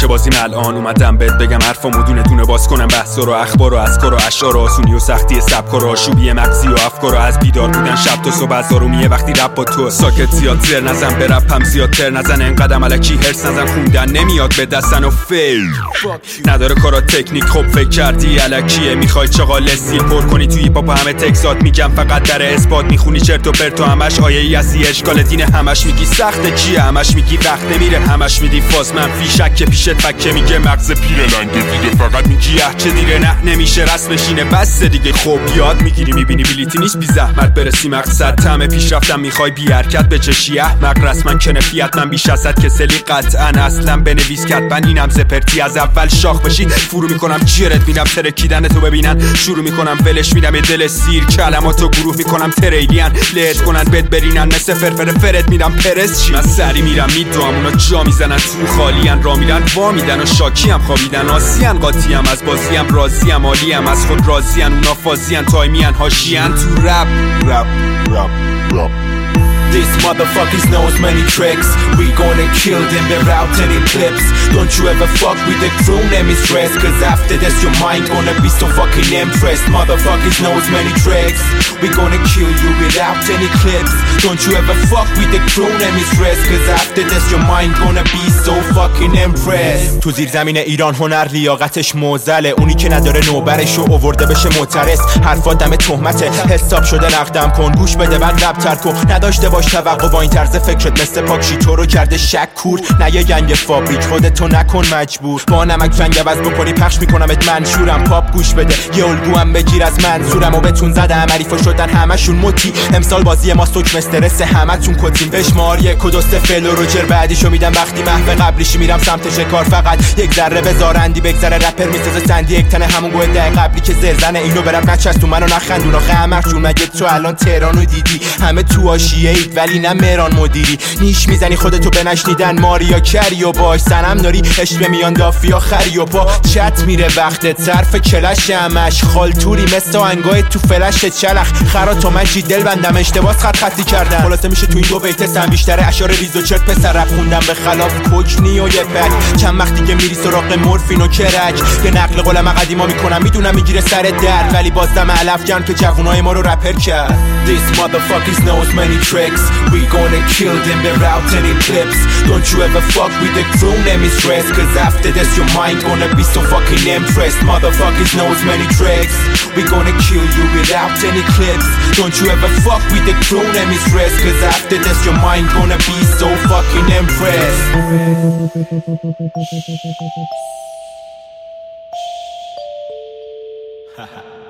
باشه بازیم الان اومدم بهت بگم حرفامو دونه دونه باز کنم، بحث و اخبار و اذکار و اشعار و آسونی و سختی سبک و آشوبی مغزی و افکار و از بیدار بودن شب تا صبح از آرومیه وقتی رپ با تو ساکت زیاد زر نزن، به رپم زیاد تر نزن، انقدر الکی هرس نزن، خوندن نمیاد به دستن و فیل نداره کارا تکنیک. خب فکر کردی الکیه میخوای چغالسی پر کنی توی پاپ همه تکسات میگم فقط در اثبات میخونی چرت و پرت و همش آیه ای اشکال دین، همش میگی سخته کیه، همش میگی وقت نمیره، همش میدی فاز منفی شک پیشت فکه میگه مغز پیره لنگه دیگه، فقط میگی چه دیره نه نمیشه رسمش اینه بس دیگه. خب یاد میگیری میبینی بلیتی نیست بی زحمت برسی مقصد، طعم پیشرفتم میخوای بی حرکت بچشی احمق، رسما کنفیت من بیش از حد کسلی قطعا اصلا بنویس کتبا اینم زپرتی از اول شاخ بشی فرو میکنم جرت میدم ترکیدن تو ببینن شروع میکنم ولش میدم یه دل سیر کلماتو گروه میکنم تریلیان لهت کنن بد برینن مثل فرفر فرد میدم پرس چی من سری میرم میدوام اونا جا میزنن تو خالیان را میرن وا میدن و شاکیم خوابیدن آسیان قاطیم از بازیم راضیم عالیم از خود راضیان اونا فازیان تایمیان هاشیان تو رپ رپ رپ رپ. These motherfuckers knows many tricks. We gonna kill them without any clips. Don't you ever fuck with the crew name is stress, cause after this your mind gonna be so fucking impressed. Motherfuckers knows many tricks. We gonna kill you without any clips. Don't you ever fuck with the crew name is stress, cause after this your mind gonna be so fucking impressed. تو زیر زمین ایران هنر لیاقتش موزله، اونی که نداره نوبرشو آورده بشه معترض، حرفات دم تهمته حساب شده نقدم کن، گوش بده بعد رپ تر کن، نداشته باش توقع با این طرز فکرت مثل پاکشی تو رو کرده شکور، نه یه گنگ فابریک خودتو نکن مجبور، با نمک رنگ عوض بکنی پخش میکنمت منشورم، پاپ گوش بده یه الگوام بگیر از منظورم و بتون زدم عریفا شدن همشون متی، امسال بازی ما سوک مسترس همتون کتیم، بشمار یک و دوست فعل و روجر بعدیشو میدم وقتی محو قبلیشی میرم سمت شکار، فقط یک ذره بذارندی بگذره رپر میسازه سندی یک تنه همون گوه ده قبلی که زرزنه اینو برم نچستون منو نخندون آخه همرشون مگه تو الان تهرانو دیدی همه تو حاشیه اید ولی نه مهران مدیری، نیش میزنی خودتو بنشنیدن ماریا کری و باش سنم داری عشق میان دافیا خری و پا چت میره وقتت صرف کلش همش خالتوری مثل انگای تو فلش چلخ خراتو مجی دل بندم اشتباس خط خطی کردن، خلاصه میشه تو این دو بیت سم بیشتره اشعار ریز و چرت پسر رپ خوندم به خلاف کوکنی و یه پک چند وقتی که میری سراغ مورفین و کرک یه نقل قولم قدیما میکنم میدونم میگیره سر در ولی بازدم علف جان که جوونای ما رو رپر کرد. These motherfuckers knows many tricks. We gonna kill them without any clips. Don't you ever fuck with the crew name is stress, cause after this your mind gonna be so fucking impressed. Motherfuckers knows many tricks. We gonna kill you without any clips. Don't you ever fuck with the crew name is stress, cause after this your mind gonna be so fucking impressed. Haha